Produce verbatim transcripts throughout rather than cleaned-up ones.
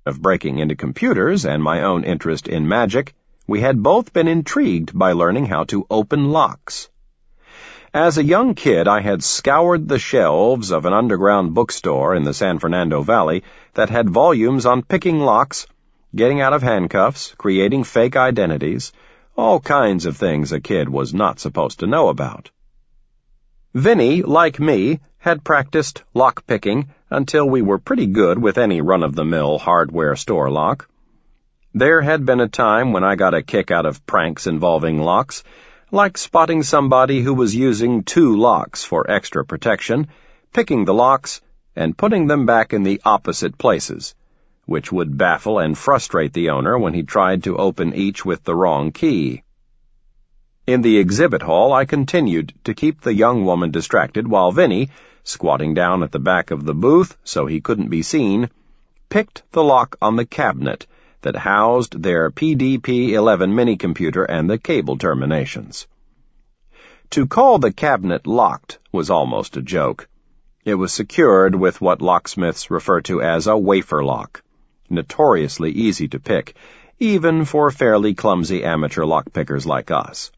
of breaking into computers and my own interest in magic, we had both been intrigued by learning how to open locks. As a young kid, I had scoured the shelves of an underground bookstore in the San Fernando Valley that had volumes on picking locks, getting out of handcuffs, creating fake identities, all kinds of things a kid was not supposed to know about. Vinny, like me, had practiced lock-picking until we were pretty good with any run-of-the-mill hardware store lock. There had been a time when I got a kick out of pranks involving locks, like spotting somebody who was using two locks for extra protection, picking the locks, and putting them back in the opposite places, which would baffle and frustrate the owner when he tried to open each with the wrong key. In the exhibit hall, I continued to keep the young woman distracted while Vinny, squatting down at the back of the booth so he couldn't be seen, picked the lock on the cabinet that housed their P D P eleven minicomputer and the cable terminations. To call the cabinet locked was almost a joke. It was secured with what locksmiths refer to as a wafer lock, notoriously easy to pick, even for fairly clumsy amateur lockpickers like us.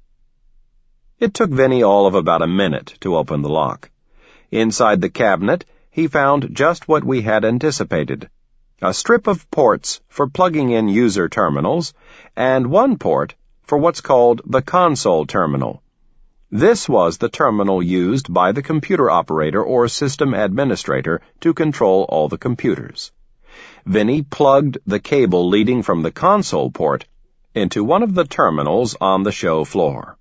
It took Vinny all of about a minute to open the lock. Inside the cabinet, he found just what we had anticipated: a strip of ports for plugging in user terminals, and one port for what's called the console terminal. This was the terminal used by the computer operator or system administrator to control all the computers. Vinny plugged the cable leading from the console port into one of the terminals on the show floor.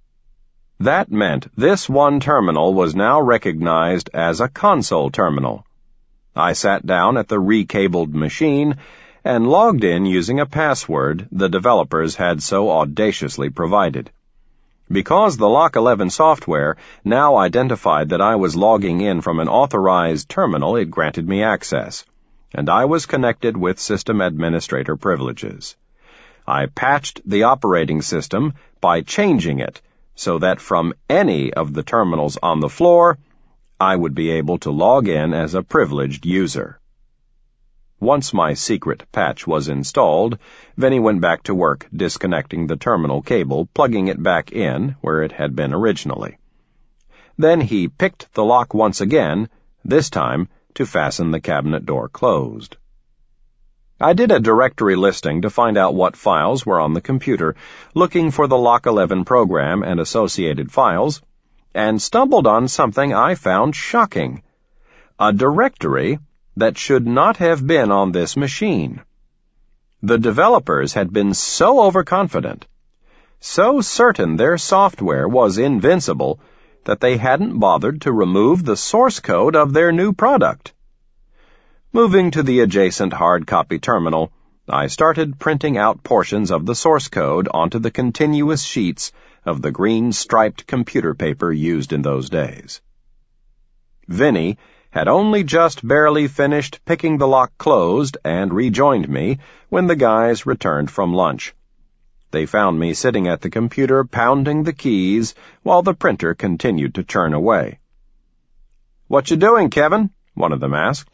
That meant this one terminal was now recognized as a console terminal. I sat down at the recabled machine and logged in using a password the developers had so audaciously provided. Because the Lock eleven software now identified that I was logging in from an authorized terminal, it granted me access, and I was connected with system administrator privileges. I patched the operating system by changing it so that from any of the terminals on the floor, I would be able to log in as a privileged user. Once my secret patch was installed, Vinny went back to work disconnecting the terminal cable, plugging it back in where it had been originally. Then he picked the lock once again, this time to fasten the cabinet door closed. I did a directory listing to find out what files were on the computer, looking for the Lock eleven program and associated files, and stumbled on something I found shocking: a directory that should not have been on this machine. The developers had been so overconfident, so certain their software was invincible, that they hadn't bothered to remove the source code of their new product. Moving to the adjacent hard copy terminal, I started printing out portions of the source code onto the continuous sheets of the green striped computer paper used in those days. Vinny had only just barely finished picking the lock closed and rejoined me when the guys returned from lunch. They found me sitting at the computer pounding the keys while the printer continued to churn away. "What you doing, Kevin?" one of them asked.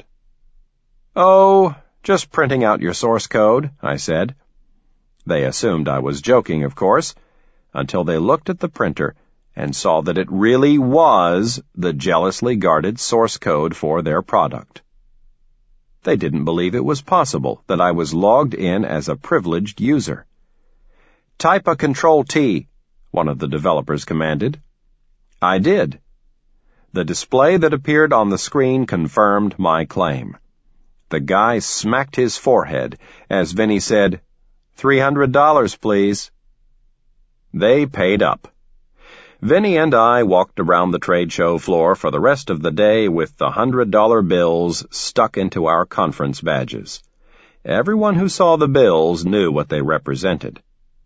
"Oh, just printing out your source code," I said. They assumed I was joking, of course, until they looked at the printer and saw that it really was the jealously guarded source code for their product. They didn't believe it was possible that I was logged in as a privileged user. "Type a Control T," one of the developers commanded. I did. The display that appeared on the screen confirmed my claim. The guy smacked his forehead as Vinny said, three hundred dollars, please." They paid up. Vinny and I walked around the trade show floor for the rest of the day with the hundred-dollar bills stuck into our conference badges. Everyone who saw the bills knew what they represented.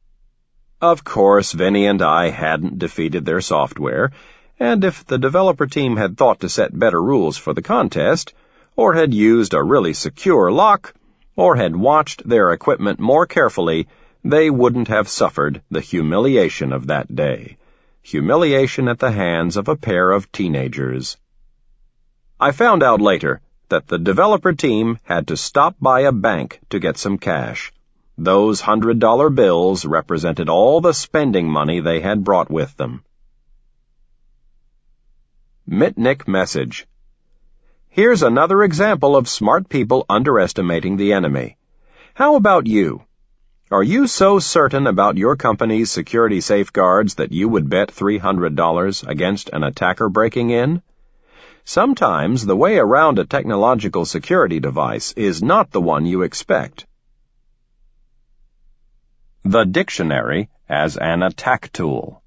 Of course, Vinny and I hadn't defeated their software, and if the developer team had thought to set better rules for the contest, or had used a really secure lock, or had watched their equipment more carefully, they wouldn't have suffered the humiliation of that day. Humiliation at the hands of a pair of teenagers. I found out later that the developer team had to stop by a bank to get some cash. Those hundred-dollar bills represented all the spending money they had brought with them. Mitnick Message. Here's another example of smart people underestimating the enemy. How about you? Are you so certain about your company's security safeguards that you would bet three hundred dollars against an attacker breaking in? Sometimes the way around a technological security device is not the one you expect. The dictionary as an attack tool.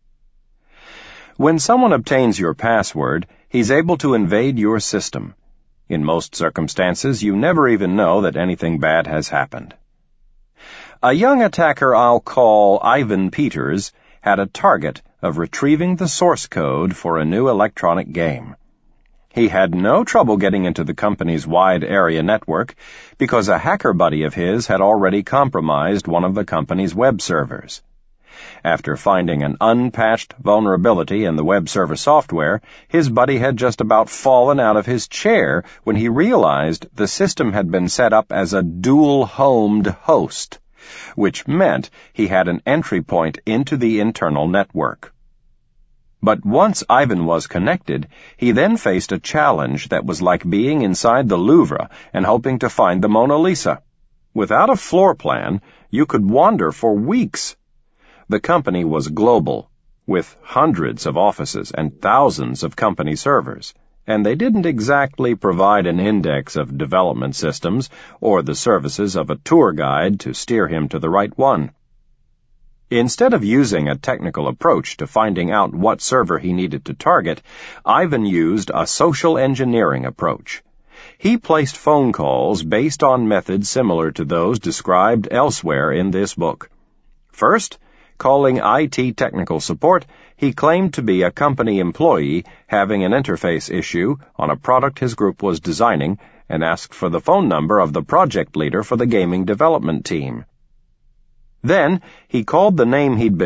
When someone obtains your password, he's able to invade your system. In most circumstances, you never even know that anything bad has happened. A young attacker I'll call Ivan Peters had a target of retrieving the source code for a new electronic game. He had no trouble getting into the company's wide area network because a hacker buddy of his had already compromised one of the company's web servers. After finding an unpatched vulnerability in the web server software, his buddy had just about fallen out of his chair when he realized the system had been set up as a dual-homed host, which meant he had an entry point into the internal network. But once Ivan was connected, he then faced a challenge that was like being inside the Louvre and hoping to find the Mona Lisa. Without a floor plan, you could wander for weeks. The company was global, with hundreds of offices and thousands of company servers, and they didn't exactly provide an index of development systems or the services of a tour guide to steer him to the right one. Instead of using a technical approach to finding out what server he needed to target, Ivan used a social engineering approach. He placed phone calls based on methods similar to those described elsewhere in this book. First, calling I T technical support, he claimed to be a company employee having an interface issue on a product his group was designing and asked for the phone number of the project leader for the gaming development team. Then, he called the name he'd been